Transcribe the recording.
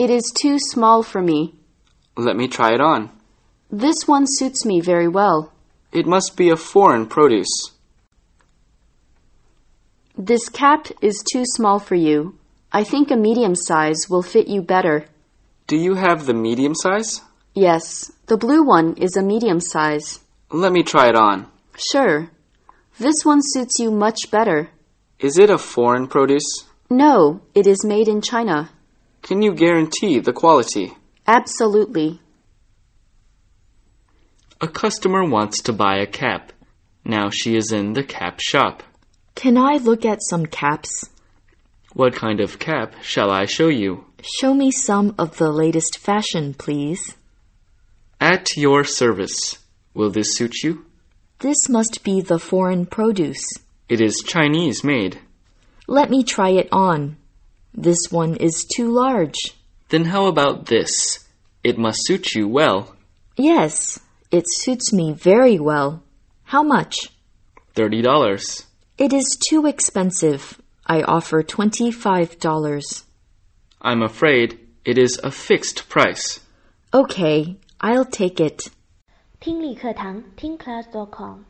It is too small for me. Let me try it on. This one suits me very well. It must be a foreign produce. This cap is too small for you. I think a medium size will fit you better. Do you have the medium size? Yes, the blue one is a medium size. Let me try it on. Sure. This one suits you much better. Is it a foreign produce? No, it is made in China. Can you guarantee the quality? Absolutely. A customer wants to buy a cap. Now she is in the cap shop. Can I look at some caps? What kind of cap shall I show you? Show me some of the latest fashion, please. At your service. Will this suit you? This must be the foreign produce. It is Chinese made. Let me try it on. This one is too large. Then how about this? It must suit you well. Yes, it suits me very well. How much? $30. It is too expensive. I offer $25. I'm afraid it is a fixed price. Okay, I'll take it. 听力课堂听class.com